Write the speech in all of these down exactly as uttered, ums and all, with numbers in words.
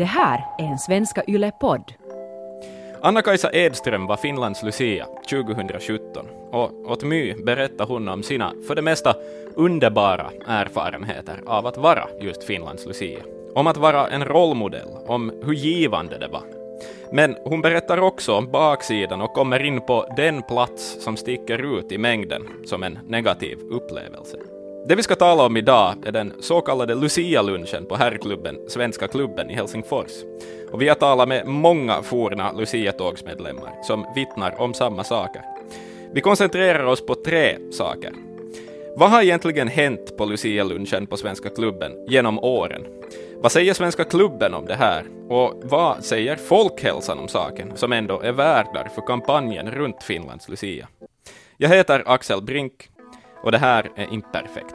Det här är en Svenska Yle-podd. Anna-Kajsa Edström var Finlands Lucia tjugohundrasjutton och åt My berättade hon om sina för det mesta underbara erfarenheter av att vara just Finlands Lucia. Om att vara en rollmodell, om hur givande det var. Men hon berättar också om baksidan och kommer in på den plats som sticker ut i mängden som en negativ upplevelse. Det vi ska tala om idag är den så kallade Lucia-lunchen på herrklubben Svenska klubben i Helsingfors. Och vi har talat med många forna Lucia-tågsmedlemmar som vittnar om samma saker. Vi koncentrerar oss på tre saker. Vad har egentligen hänt på Lucia-lunchen på Svenska klubben genom åren? Vad säger Svenska klubben om det här? Och vad säger folkhälsan om saken som ändå är värdar för kampanjen runt Finlands Lucia? Jag heter Axel Brink och det här är Imperfekt.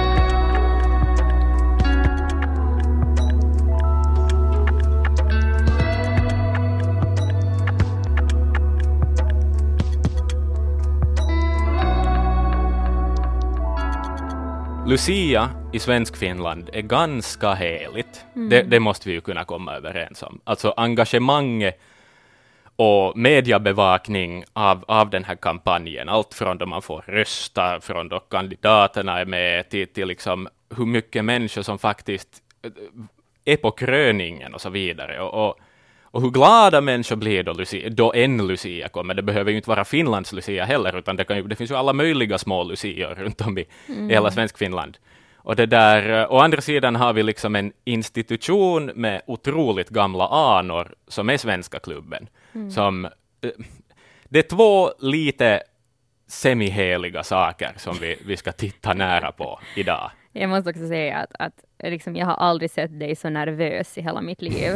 Lucia i svensk Finland är ganska heligt. Mm. Det, det måste vi ju kunna komma överens om. Alltså engagemanget och mediebevakning av, av den här kampanjen. Allt från då man får rösta, från då kandidaterna är med till, till liksom hur mycket människor som faktiskt är på kröningen och så vidare. Och, och, och hur glada människor blir då, Lucia, då en Lucia kommer. Det behöver ju inte vara Finlands Lucia heller, utan det, kan ju, det finns ju alla möjliga små Lucior runt om i, mm. i hela svensk Finland. Och det där, å andra sidan har vi liksom en institution med otroligt gamla anor som är Svenska klubben. Mm. Som, det är två lite semiheliga saker som vi, vi ska titta nära på idag. Jag måste också säga att, att liksom, jag har aldrig sett dig så nervös i hela mitt liv.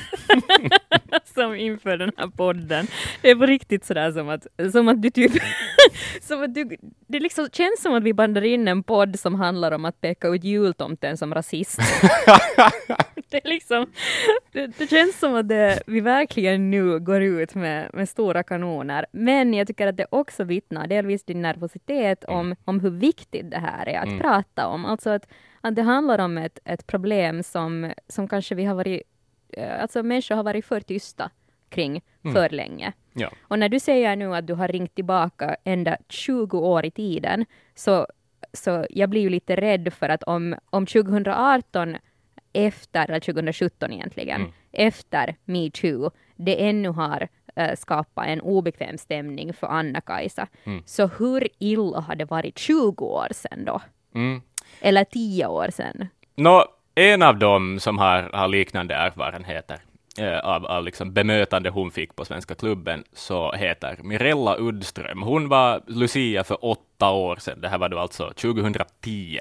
Som inför den här podden. Det är på riktigt sådär som att, som att du typ som att du, det liksom känns som att vi bandar in en podd som handlar om att peka ut jultomten som rasist. Det är liksom det, det känns som att det, vi verkligen nu går ut med, med stora kanoner. Men jag tycker att det också vittnar delvis din nervositet om, om hur viktigt det här är att mm. prata om. Alltså att, att det handlar om ett, ett problem som, som kanske vi har varit alltså människor har varit för tysta kring mm. för länge. Ja. Och när du säger nu att du har ringt tillbaka ända tjugo år i tiden, så, så jag blir ju lite rädd för att om, om tjugohundraarton efter, eller tjugohundrasjutton egentligen, mm. efter MeToo, det ännu har äh, skapat en obekväm stämning för Anna-Kajsa. Mm. Så hur illa har det varit tjugo år sedan då? Mm. Eller tio år sedan? Nå, en av dem som har, har liknande erfarenheter eh, av, av liksom bemötande hon fick på Svenska klubben så heter Mirella Uddström. Hon var Lucia för åtta år sedan. Det här var då alltså tjugohundratio.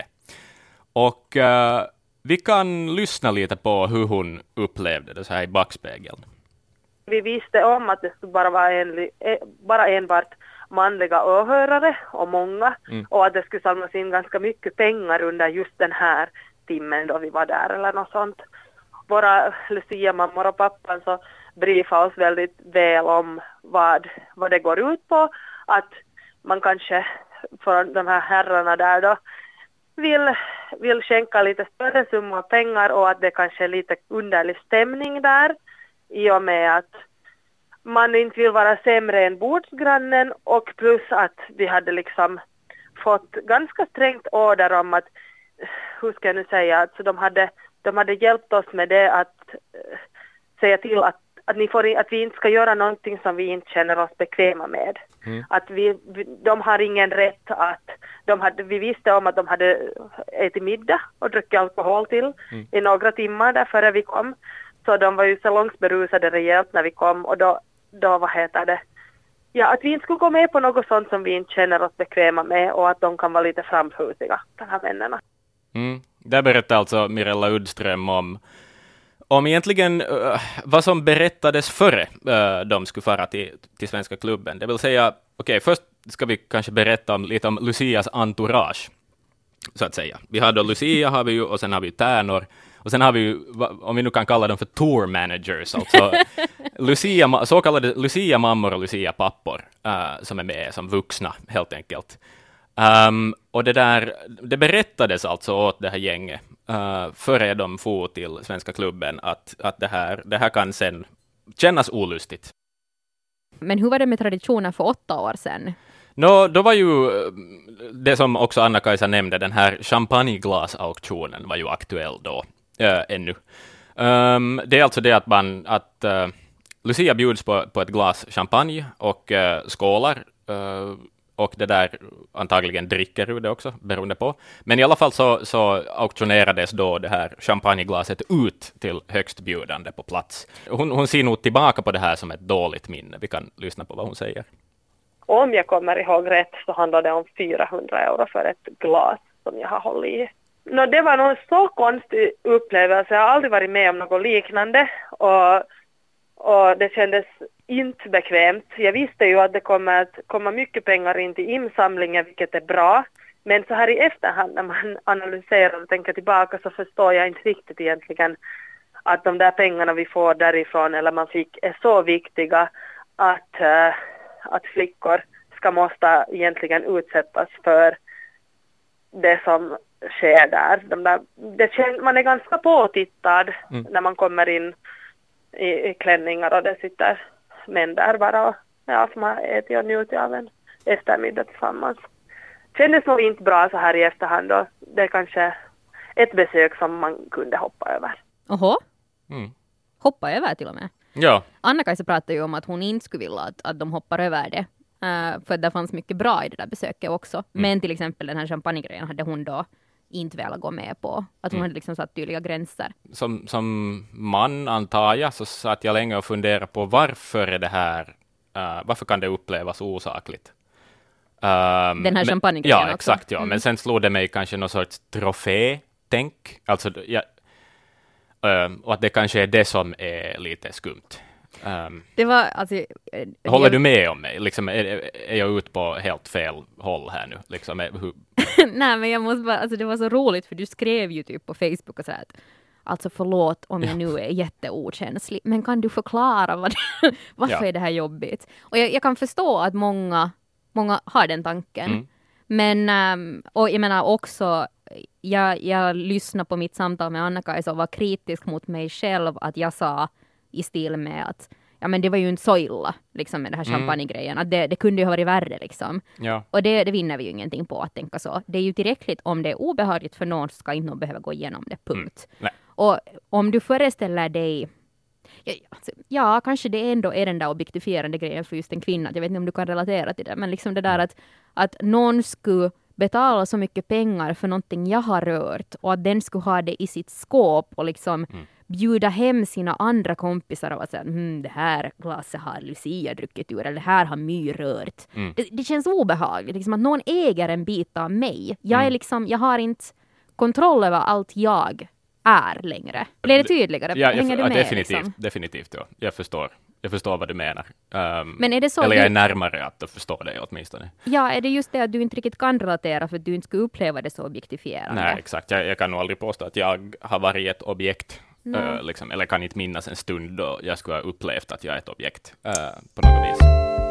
Och eh, vi kan lyssna lite på hur hon upplevde det så här i backspegeln. Vi visste om att det skulle bara vara en, bara enbart manliga åhörare och många. Mm. Och att det skulle samlas in ganska mycket pengar under just den här timmen då vi var där eller något sånt. Våra Lucia-mammor och pappan så briefade oss väldigt väl om vad, vad det går ut på. Att man kanske för de här herrarna där då vill, vill skänka lite större summa pengar och att det kanske är lite underlig stämning där i och med att man inte vill vara sämre än bordsgrannen och plus att vi hade liksom fått ganska strängt order om att hur ska jag nu säga, alltså de hade, de hade hjälpt oss med det att uh, säga till att, att, ni får, att vi inte ska göra någonting som vi inte känner oss bekväma med. Mm. Att vi, vi, de har ingen rätt att, de hade, vi visste om att de hade ätit middag och druckit alkohol till mm. i några timmar där före vi kom. Så de var ju salongsberusade rejält när vi kom och då, då vad heter det, ja, att vi inte skulle gå med på något sånt som vi inte känner oss bekväma med och att de kan vara lite framhusiga, de här vännerna. Mm. Där berättar alltså Mirella Uddström om, om egentligen uh, vad som berättades före uh, de skulle fara till, till Svenska klubben. Det vill säga, okej, okay, först ska vi kanske berätta om, lite om Lucias entourage, så att säga. Vi har då Lucia har vi ju, och sen har vi tärnor. Och sen har vi ju, om vi nu kan kalla dem för tour managers, alltså Lucia, så kallade Lucia-mammor och Lucia-pappor uh, som är med som vuxna helt enkelt. Um, och det där, det berättades alltså åt det här gänget uh, före de for till Svenska klubben att, att det, här, det här kan sen kännas olustigt. Men hur var det med traditionen för åtta år sedan? Nå, då var ju det som också Anna-Kajsa nämnde, den här champagneglasauktionen var ju aktuell då äh, ännu. Um, det är alltså det att man, att uh, Lucia bjuds på, på ett glas champagne och uh, skålar uh, och det där antagligen dricker ur det också, beroende på. Men i alla fall så, så auktionerades då det här champagneglaset ut till högstbjudande på plats. Hon, hon ser nog tillbaka på det här som ett dåligt minne. Vi kan lyssna på vad hon säger. Om jag kommer ihåg rätt så handlar det om fyrahundra euro för ett glas som jag har hållit i. No, det var nog så konstig upplevelse. Jag har aldrig varit med om något liknande och, och det kändes inte bekvämt. Jag visste ju att det kommer att komma mycket pengar in till insamlingen, vilket är bra. Men så här i efterhand när man analyserar och tänker tillbaka så förstår jag inte riktigt egentligen att de där pengarna vi får därifrån eller man fick är så viktiga att, uh, att flickor ska måste egentligen utsättas för det som sker där. De där det känns, man är ganska påtittad mm. när man kommer in i, i klänningar och det sitter män där bara och ja, som har ätit och njutit av en eftermiddag tillsammans. Kändes nog inte bra så här i efterhand och det är kanske ett besök som man kunde hoppa över. Oho. Mm. Hoppa över till och med. Ja. Anna-Kajsa pratade ju om att hon inte skulle vilja att, att de hoppar över det. Uh, för det fanns mycket bra i det där besöket också. Mm. Men till exempel den här champagnegrejen hade hon då inte velat gå med på. Att hon mm. hade liksom satt tydliga gränser. Som, som man antar jag så satt jag länge och funderade på varför är det här, uh, varför kan det upplevas osakligt? Um, den här champagnegrejen ja, också. Exakt, ja. Mm. Men sen slog det mig kanske någon sorts trofé-tänk. Alltså, ja, um, och att det kanske är det som är lite skumt. Um, det var, alltså, håller jag... du med om mig? Liksom, är, är jag ute på helt fel håll här nu? Liksom, är, hur... Nej, men jag måste bara, alltså, det var så roligt för du skrev ju typ på Facebook och så här att alltså förlåt om jag nu är jätteokänslig, men kan du förklara vad det, varför ja. är det här jobbigt? Och jag, jag kan förstå att många, många har den tanken. Mm. Men, um, och jag menar också, jag, jag lyssnade på mitt samtal med Anna-Kajsa och var kritisk mot mig själv att jag sa i stil med att ja, men det var ju inte så illa liksom, med det här champagnegrejen. Mm. Att det, det kunde ju ha varit värre. Liksom. Ja. Och det, det vinner vi ju ingenting på att tänka så. Det är ju tillräckligt om det är obehagligt för någon så ska inte någon behöva gå igenom det. Punkt. Mm. Och om du föreställer dig ja, alltså, ja, kanske det ändå är den där objektifierande grejen för just en kvinna. Jag vet inte om du kan relatera till det. Men liksom det där att, att någon skulle betala så mycket pengar för någonting jag har rört och att den skulle ha det i sitt skåp och liksom mm. bjuda hem sina andra kompisar och säga hm, det här glaset har Lucia druckit ur eller det här har My rört. Mm. Det, det känns obehagligt liksom att någon äger en bit av mig. Jag är liksom, jag har inte kontroll över allt jag är längre. Blir det tydligare? Ja, jag, Hänger du med, definitivt, liksom? definitivt ja. Jag förstår. Jag förstår vad du menar. Um, Men är det så eller jag är du... närmare att förstå det åtminstone. Ja, är det just det att du inte riktigt kan relatera för att du inte skulle uppleva det så objektifierande? Nej, exakt. Jag, jag kan nog aldrig påstå att jag har varit ett objekt. Uh, liksom, eller kan inte minnas en stund då jag skulle ha upplevt att jag är ett objekt uh, på något vis.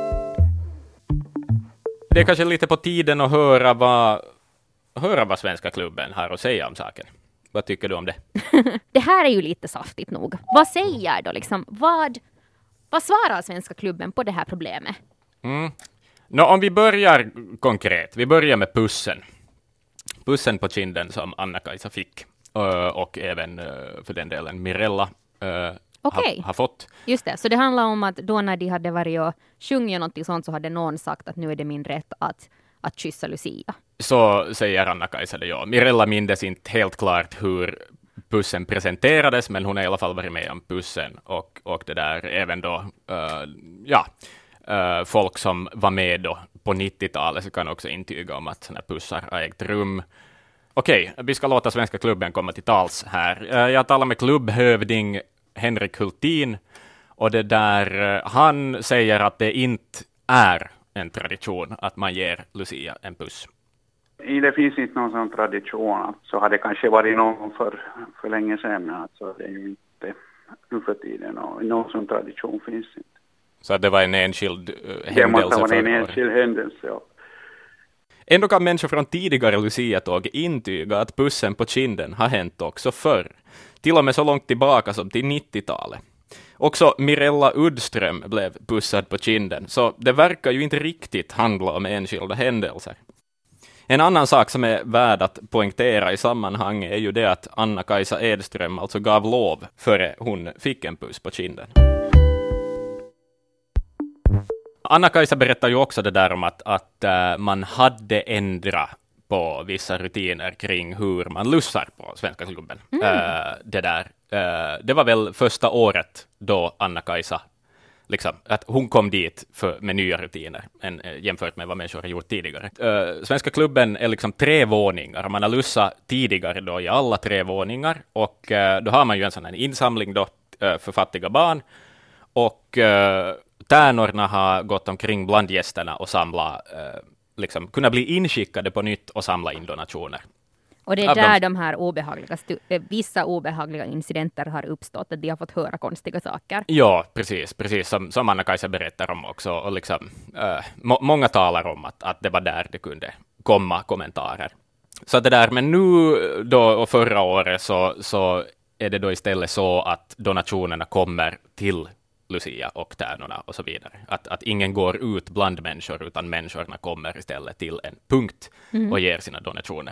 Det är kanske lite på tiden att höra vad, höra vad Svenska klubben har att säga om saken. Vad tycker du om det? Det här är ju lite saftigt nog. Vad säger då liksom? Vad, vad svarar Svenska klubben på det här problemet? Mm. Nå, om vi börjar konkret. Vi börjar med pussen. Pussen på kinden som Anna-Kajsa fick. Uh, och även uh, för den delen Mirella uh, okay. ha, har fått. Just det, så det handlar om att då när de hade varit och sjungit någonting sånt så hade någon sagt att nu är det min rätt att, att kyssa Lucia. Så säger Anna-Kajsa det, ja. Mirella mindes inte helt klart hur pussen presenterades, men hon har i alla fall varit med om pussen och, och det där även då, uh, ja, uh, folk som var med då på nittiotalet så kan också intyga om att såna pussar har ägt rum. Okej, vi ska låta Svenska klubben komma till tals här. Uh, jag talar med klubbhövding Henrik Hultin och det där, uh, han säger att det inte är en tradition att man ger Lucia en puss. Det finns inte någon sån tradition, så hade det kanske varit någon för, för länge sedan, alltså det är ju inte nu för tiden och någon sån tradition finns inte. Så det var en enskild uh, händelse? Det måste vara en enskild händelse, ja. Ändå kan människor från tidigare Lucia-tåg intyga att pussen på kinden har hänt också förr. Till och med så långt tillbaka som till nittiotalet. Också Mirella Uddström blev pussad på kinden, så det verkar ju inte riktigt handla om enskilda händelser. En annan sak som är värd att poängtera i sammanhanget är ju det att Anna-Kajsa Edström alltså gav lov före hon fick en puss på kinden. Anna-Kajsa berättar ju också det där om att, att uh, man hade ändrat på vissa rutiner kring hur man lussar på Svenska klubben. Mm. Uh, det där. Uh, det var väl första året då Anna-Kajsa liksom, att hon kom dit för, med nya rutiner än, äh, jämfört med vad människor har gjort tidigare. Uh, Svenska klubben är liksom tre våningar. Man har lussat tidigare då i alla tre våningar, och uh, då har man ju en sån här insamling då, uh, för fattiga barn, och uh, tärnorna har gått omkring bland gästerna och samlat, uh, liksom, kunna bli inskickade på nytt och samla in donationer. Och det är där de här obehagliga, vissa obehagliga incidenter har uppstått, att de har fått höra konstiga saker. Ja, precis, precis som, som Anna-Kajsa berättar om också. Och liksom, äh, må, många talar om att, att det var där det kunde komma kommentarer. Så det där, men nu då och förra året så, så är det då istället så att donationerna kommer till Lucia och tärnorna och så vidare. Att, att ingen går ut bland människor, utan människorna kommer istället till en punkt mm. och ger sina donationer.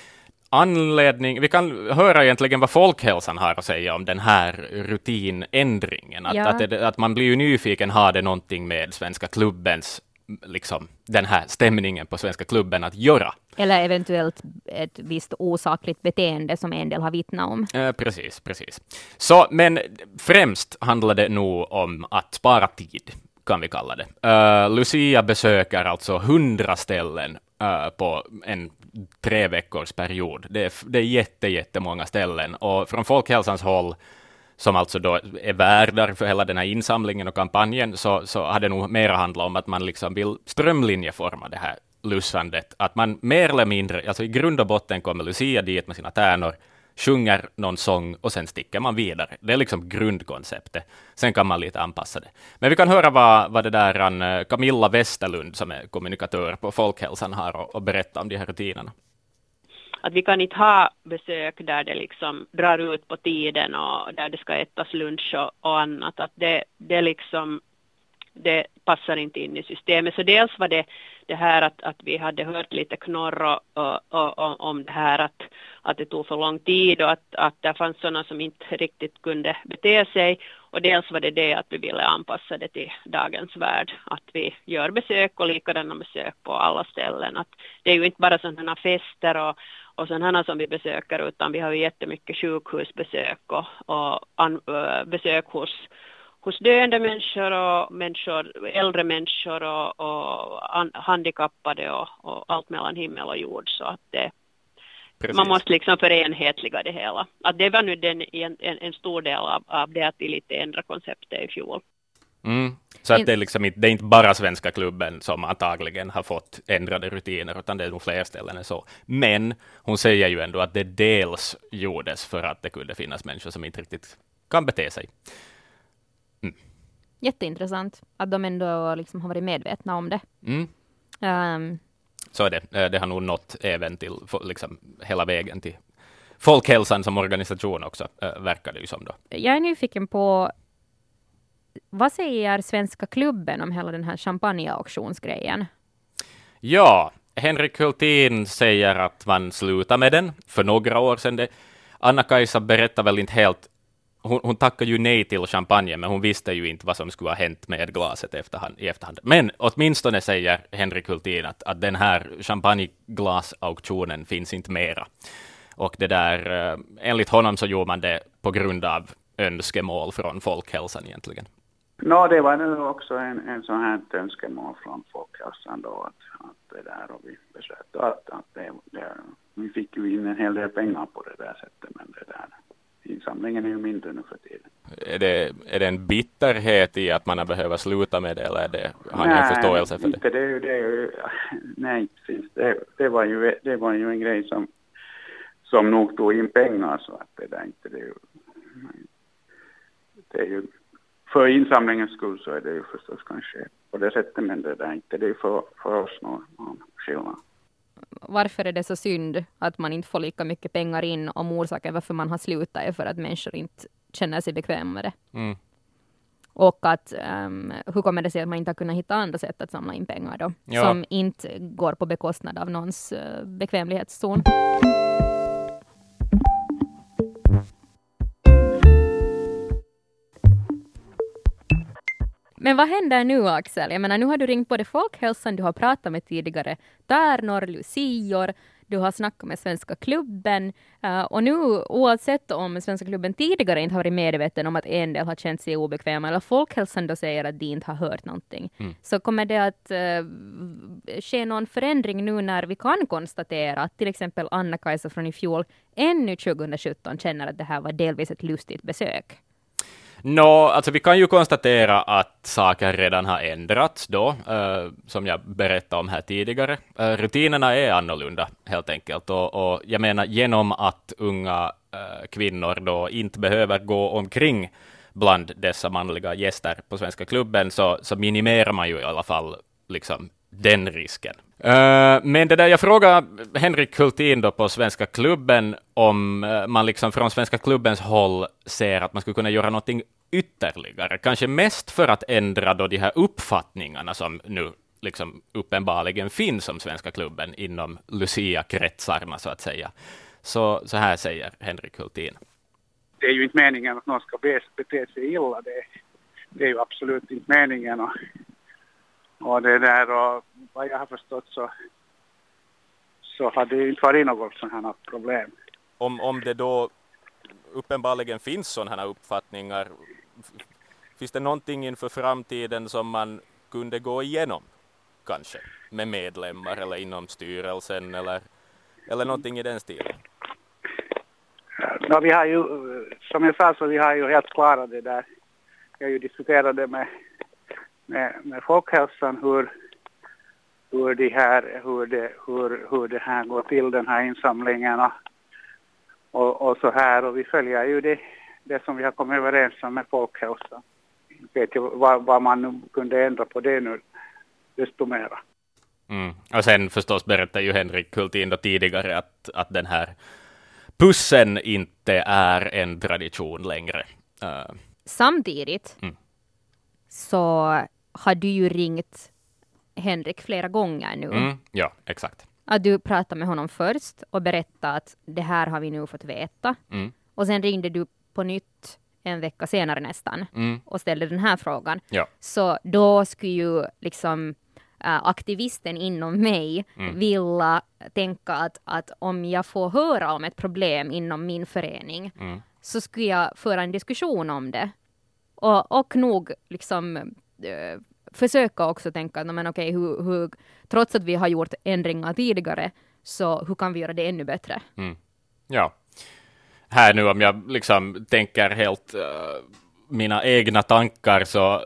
Anledning, vi kan höra egentligen vad Folkhälsan har att säga om den här rutinändringen. Att, ja. att, det, att man blir ju nyfiken, har det någonting med Svenska klubbens, liksom den här stämningen på Svenska klubben att göra? Eller eventuellt ett visst osakligt beteende som en del har vittnat om. Eh, precis, precis. Så, men främst handlar det nog om att spara tid, kan vi kalla det. Uh, Lucia besöker alltså hundra ställen uh, på en tre veckors period. Det är, det är jätte, jättemånga ställen. Och från Folkhälsans håll, som alltså då är värdar för hela den här insamlingen och kampanjen, så, så har det nog mer handlat om att man liksom vill strömlinjeforma det här lussandet. Att man mer eller mindre, alltså i grund och botten kommer Lucia dit med sina tärnor, sjunger någon sång och sen sticker man vidare. Det är liksom grundkonceptet. Sen kan man lite anpassa det. Men vi kan höra vad, vad det där Camilla Westerlund, som är kommunikatör på Folkhälsan, har och, och berätta om de här rutinerna. Att vi kan inte ha besök där det liksom drar ut på tiden och där det ska ätas lunch och, och annat. Att det, det liksom det passar inte in i systemet. Så dels var det det här att, att vi hade hört lite knorr och, och, och, om det här att, att det tog för lång tid och att, att det fanns sådana som inte riktigt kunde bete sig. Och dels var det det att vi ville anpassa det till dagens värld. Att vi gör besök och likadana besök på alla ställen. Att det är ju inte bara sådana fester och, och sådana som vi besöker, utan vi har ju jättemycket sjukhusbesök och, och an, besök hos hos döende människor och människor, äldre människor och, och an, handikappade och, och allt mellan himmel och jord. Så att det, man måste liksom förenhetliga det hela. Att det var nu den, en, en stor del av, av det att vi lite ändra konceptet i fjol. Mm. Så att det är, liksom inte, det är inte bara Svenska klubben som antagligen har fått ändrade rutiner, utan det är nog fler ställen än så. Men hon säger ju ändå att det dels gjordes för att det kunde finnas människor som inte riktigt kan bete sig. Mm. Jätteintressant att de ändå liksom har varit medvetna om det. Mm. Um, Så är det. Det har nog nått även till liksom, hela vägen till Folkhälsan som organisation också, äh, verkar det ju som då. Jag är nyfiken på, vad säger Svenska klubben om hela den här champagneauktionsgrejen? Ja, Henrik Hultin säger att man slutar med den för några år sedan. Det, Anna-Kajsa berättar väl inte helt. Hon, hon tackade ju nej till champagne, men hon visste ju inte vad som skulle ha hänt med glaset efterhand, i efterhand. Men åtminstone säger Henrik Hultin att, att den här champagneglasauktionen finns inte mera. Och det där, enligt honom så gjorde man det på grund av önskemål från Folkhälsan egentligen. Ja, no, det var nu också en, en sån här önskemål från Folkhälsan då, att, att det där, och vi beslöt att, att det, det, vi fick ju in en hel del pengar på det där sättet, men det där insamlingen är ju mindre nu för tiden. Är det, är det en bitterhet i att man har behövt sluta med det, eller är det, har ni en förståelse för det? Inte, det, är ju, det är ju, nej, precis. Det, det, var ju, det var ju en grej som, som nog tog in pengar, så att det där inte, det är ju, det är ju för insamlingens skull så är det ju förstås kanske på det sättet, men det där inte, det är för, för oss någon, någon skillnad. varför är det så synd att man inte får lika mycket pengar in, om orsaken varför man har slutat är för att människor inte känner sig bekväma med det. Mm. Och att um, hur kommer det sig att man inte har kunnat hitta andra sätt att samla in pengar då, Ja. som inte går på bekostnad av någons uh, bekvämlighetszon. Men vad händer nu, Axel? Jag menar, nu har du ringt både Folkhälsan, du har pratat med tidigare Tärnor, Lucior, du har snackat med Svenska klubben uh, och nu, oavsett om Svenska klubben tidigare inte har varit medveten om att en del har känt sig obekväma, eller Folkhälsan då säger att de inte har hört någonting, mm. så kommer det att uh, ske någon förändring nu när vi kan konstatera att till exempel Anna-Kajsa från i fjol ännu tjugohundrasjutton känner att det här var delvis ett lustigt besök. Nå, alltså vi kan ju konstatera att saker redan har ändrats då, eh, som jag berättade om här tidigare. Eh, rutinerna är annorlunda helt enkelt, och, och jag menar genom att unga eh, kvinnor då inte behöver gå omkring bland dessa manliga gäster på Svenska klubben, så, så minimerar man ju i alla fall liksom den risken. Uh, men det där, jag frågar Henrik Hultin då på Svenska klubben om uh, man liksom från Svenska klubbens håll ser att man skulle kunna göra någonting ytterligare, kanske mest för att ändra då de här uppfattningarna som nu liksom uppenbarligen finns om Svenska klubben inom Lucia-kretsarna så att säga. Så, så här säger Henrik Hultin. Det är ju inte meningen att någon ska bete sig illa, det, det är ju absolut inte meningen. Och Och det där, och vad jag har förstått så, så har det inte varit något sådana här problem. Om, om det då uppenbarligen finns sådana här uppfattningar, finns det någonting inför framtiden som man kunde gå igenom kanske med medlemmar eller inom styrelsen eller, eller någonting i den stilen? Ja, vi har ju, som jag sa, så vi har ju helt klarat det där. Jag har ju diskuterat det med Med, med Folkhälsan hur, hur, de här, hur, det, hur, hur det här går till, den här insamlingen och, och, och så här. Och vi följer ju det, det som vi har kommit överens om med Folkhälsan. Jag vet ju vad, vad man nu kunde ändra på det nu, desto mera. Mm. Och sen förstås berättade ju Henrik Hultin då tidigare att, att den här pussen inte är en tradition längre. Uh. Samtidigt mm. så har du ju ringt Henrik flera gånger nu. Mm, ja, exakt. Att du pratade med honom först och berättade att det här har vi nu fått veta. Mm. Och sen ringde du på nytt en vecka senare nästan mm. och ställde den här frågan. Ja. Så då skulle ju liksom äh, aktivisten inom mig mm. vilja tänka att, att om jag får höra om ett problem inom min förening mm. så skulle jag föra en diskussion om det. Och, och nog liksom äh, försöka också tänka, men okej, hur, hur, trots att vi har gjort ändringar tidigare, så hur kan vi göra det ännu bättre? Mm. Ja. Här nu om jag liksom tänker helt uh, mina egna tankar, så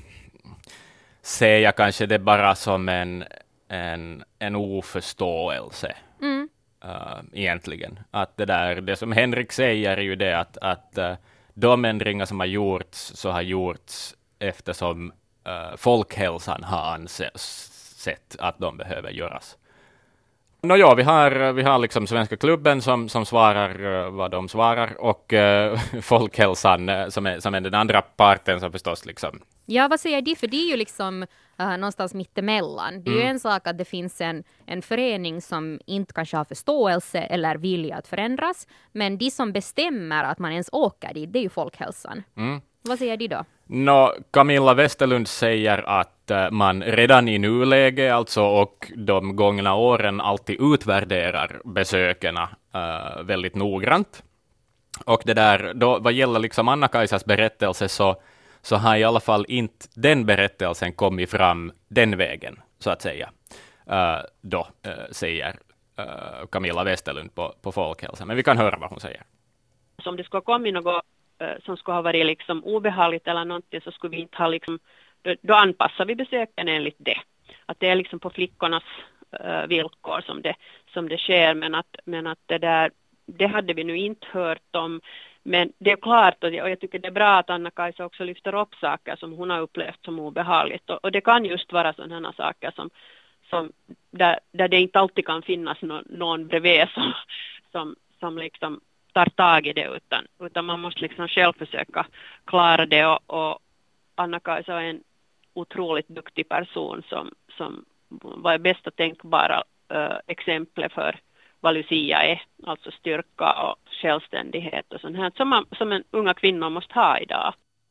ser jag kanske det bara som en, en, en oförståelse. Mm. Uh, egentligen. Att det där, det som Henrik säger är ju det att, att uh, de ändringar som har gjorts så har gjorts eftersom uh, folkhälsan har ansett att de behöver göras. Nå ja, vi har, vi har liksom Svenska klubben som, som svarar uh, vad de svarar, och uh, folkhälsan uh, som, är, som är den andra parten som förstås liksom. Ja, vad säger de? För det är ju liksom uh, någonstans mittemellan. Det är Mm. ju en sak att det finns en, en förening som inte kanske har förståelse eller vilja att förändras, men de som bestämmer att man ens åker dit, det är ju folkhälsan. Mm. Vad säger de då? Nå, Camilla Westerlund säger att uh, man redan i nuläge alltså och de gångna åren alltid utvärderar besökerna uh, väldigt noggrant. Och det där, då, vad gäller liksom Anna-Kajsas berättelse, så, så har i alla fall inte den berättelsen kommit fram den vägen, så att säga. Uh, då uh, säger uh, Camilla Westerlund på, på Folkhälsan. Men vi kan höra vad hon säger. Så om det skulle komma något som skulle ha varit liksom obehagligt eller någonting, så skulle vi inte ha liksom, då, då anpassar vi besöken enligt det. Att det är liksom på flickornas uh, villkor som det, som det sker, men att, men att det där, det hade vi nu inte hört om. Men det är klart, och jag tycker det är bra att Anna-Kajsa också lyfter upp saker som hon har upplevt som obehagligt. Och, och det kan just vara sådana saker som, som, där, där det inte alltid kan finnas någon, någon bredvid som, som, som liksom tar tag i det, utan, utan man måste liksom själv försöka klara det, och, och Anna-Kaisa är en otroligt duktig person som, som var bästa tänkbara uh, exempel för vad Lucia är, alltså styrka och självständighet och sånt här som, man, som en unga kvinna måste ha idag.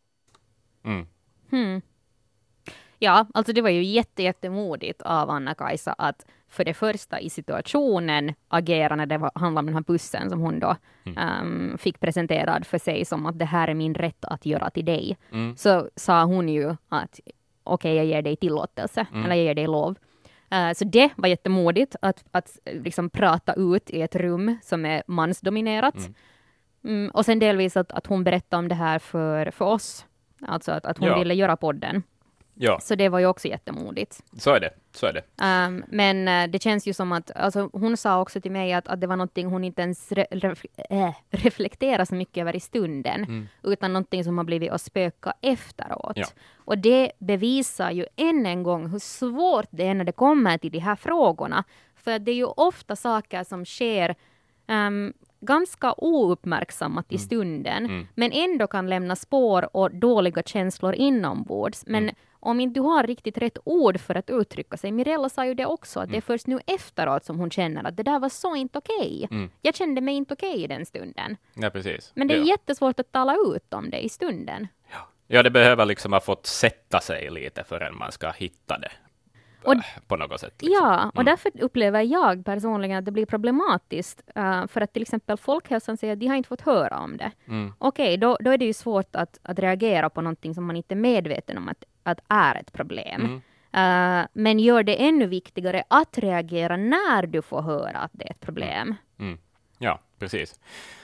Mm. Hmm. Ja, alltså det var ju jätte, jättemodigt av Anna-Kaisa att för det första i situationen agera när det var, handlade om den här bussen som hon då mm. um, fick presenterad för sig som att det här är min rätt att göra till dig. Mm. Så sa hon ju att okej, okay, jag ger dig tillåtelse mm. eller jag ger dig lov. Uh, så det var jättemodigt att, att liksom prata ut i ett rum som är mansdominerat. Mm. Mm, och sen delvis att, att hon berättade om det här för, för oss. Alltså att, att hon ja. ville göra podden. Ja. Så det var ju också jättemodigt. Så är det, så är det. Um, men uh, det känns ju som att, alltså, hon sa också till mig att, att det var någonting hon inte ens re- ref- äh, reflekterar så mycket över i stunden. Mm. Utan någonting som har blivit att spöka efteråt. Ja. Och det bevisar ju än en gång hur svårt det är när det kommer till de här frågorna. För det är ju ofta saker som sker um, ganska ouppmärksammat i stunden. Mm. Men ändå kan lämna spår och dåliga känslor inombords. Men mm. om inte du har riktigt rätt ord för att uttrycka sig. Mirella sa ju det också. Att mm. det är först nu efteråt som hon känner att det där var så inte okej. Mm. Jag kände mig inte okej i den stunden. Ja, precis. Men det är ja. jättesvårt att tala ut om det i stunden. Ja, ja det behöver liksom ha fått sätta sig lite förrän man ska hitta det. Och, på något sätt. Liksom. Ja, och mm. därför upplever jag personligen att det blir problematiskt. Uh, för att till exempel Folkhälsan säger att de har inte fått höra om det. Mm. Okej, okay, då, då är det ju svårt att, att reagera på någonting som man inte är medveten om att, att är ett problem. Mm. Uh, men gör det ännu viktigare att reagera när du får höra att det är ett problem. Mm. Ja, precis.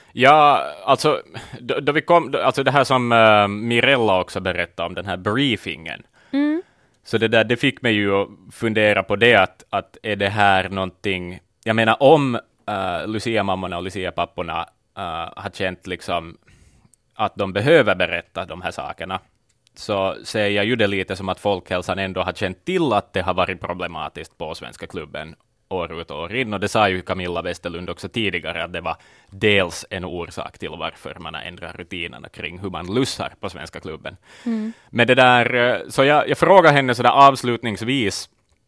Ja, alltså, då, då vi kom, alltså det här som uh, Mirella också berättade om, den här briefingen. Mm. Så det där, det fick mig ju att fundera på det, att, att är det här någonting, jag menar om uh, Lucia-mammorna och Lucia-papporna uh, har känt liksom att de behöver berätta de här sakerna, så ser jag ju det lite som att Folkhälsan ändå har känt till att det har varit problematiskt på Svenska klubben år ut och år in, och det sa ju Camilla Westerlund också tidigare att det var dels en orsak till varför man har ändrat rutinerna kring hur man lussar på Svenska klubben. Mm. Men det där, så jag, jag frågar henne så där avslutningsvis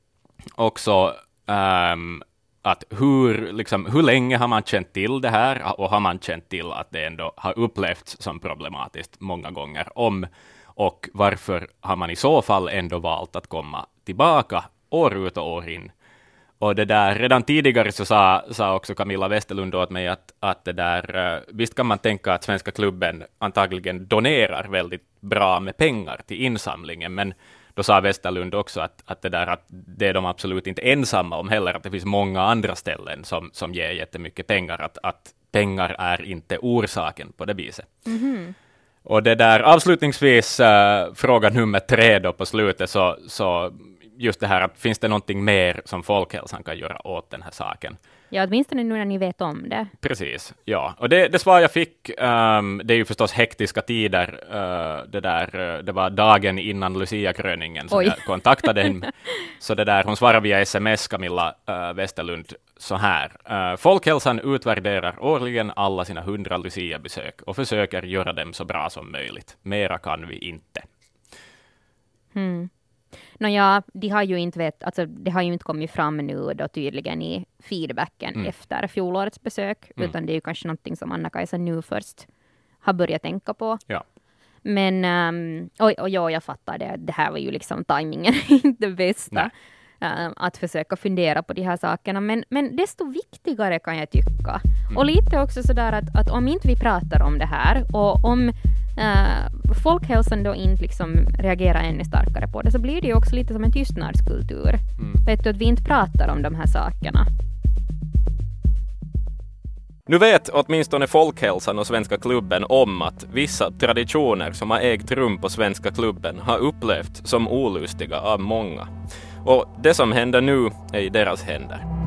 också um, att hur, liksom, hur länge har man känt till det här, och har man känt till att det ändå har upplevts som problematiskt många gånger om, och varför har man i så fall ändå valt att komma tillbaka år ut och år in. Och det där, redan tidigare så sa, sa också Camilla Westerlund åt mig att, att det där, visst kan man tänka att Svenska klubben antagligen donerar väldigt bra med pengar till insamlingen, men då sa Westerlund också att, att det där, att det är de absolut inte ensamma om heller, att det finns många andra ställen som, som ger jättemycket pengar, att, att pengar är inte orsaken på det viset. Mm-hmm. Och det där, avslutningsvis äh, fråga nummer tre då på slutet, så, så just det här att finns det någonting mer som Folkhälsan kan göra åt den här saken? Ja, åtminstone nu när ni vet om det. Precis, ja. Och det, det svar jag fick, um, det är ju förstås hektiska tider. Uh, det, där, uh, det var dagen innan Lucia-kröningen som Oj. jag kontaktade henne. Så det där, hon svarade via sms, Camilla uh, Westerlund, så här. Uh, Folkhälsan utvärderar årligen alla sina hundra Lucia-besök och försöker göra dem så bra som möjligt. Mera kan vi inte. Hmm. Nåja, de har ju inte vet, alltså det har ju inte kommit fram nu då tydligen i feedbacken mm. efter fjolårets besök, mm. utan det är ju kanske någonting som Anna-Kaisa nu först har börjat tänka på. Ja. Men, um, och, och ja, jag fattar det, det här var ju liksom tajmingen inte det bästa. Uh, att försöka fundera på de här sakerna, men, men desto viktigare kan jag tycka. Mm. Och lite också sådär att, att om inte vi pratar om det här, och om Uh, Folkhälsan då inte liksom reagerar ännu starkare på det, så blir det ju också lite som en tystnadskultur. Mm. Vet du, att vi inte pratar om de här sakerna. Nu vet åtminstone Folkhälsan och Svenska klubben om att vissa traditioner som har ägt rum på Svenska klubben har upplevts som olustiga av många. Och det som händer nu är i deras händer.